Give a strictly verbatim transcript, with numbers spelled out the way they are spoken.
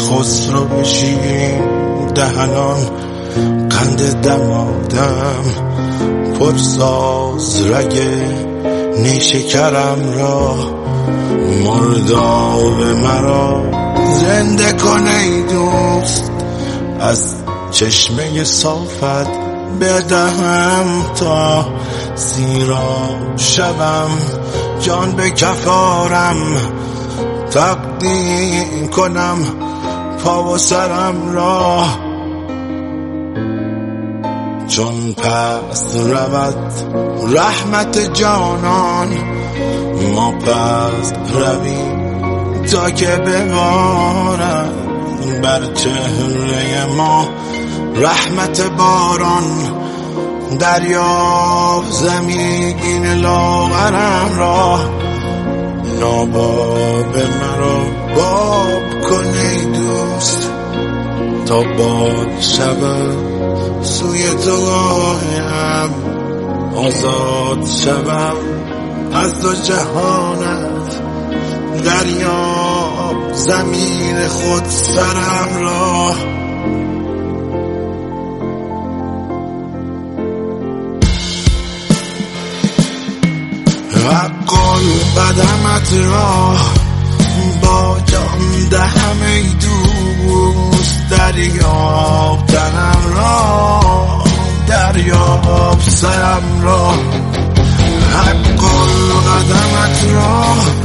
خسرو بشیم دهنان قند دمادم پرساز رگ نیشکرم را مرداب مرا زنده کن ای دوست از چشمه صافت بدهم تا سیراب شوم جان به کفارم تقدیم کنم پا و سرم را چون پس رود رحمت جانان ما پس رویم تا که ببارد بر چهره ما رحمت باران دریاب زمین لاغرم را ناباب مرا باب کن ای دوست تا باد شود سوی تو راهم آزاد شوم از دو جهانت دریاب زمین خود سرم را حقا قدمت را با جان دهم ای دوست دریاب تنم را دریاب سرم را حقا قدمت را